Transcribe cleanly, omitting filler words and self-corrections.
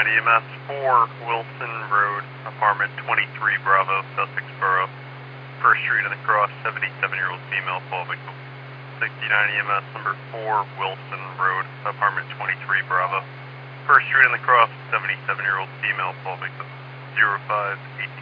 EMS 4 Wilson Road, apartment 23 Bravo, Sussex Borough. First Street in the Cross, 77-year-old female fall victim. 69 EMS number 4 Wilson Road, apartment 23 Bravo. First Street in the Cross, 77-year-old female fall victim. 0518.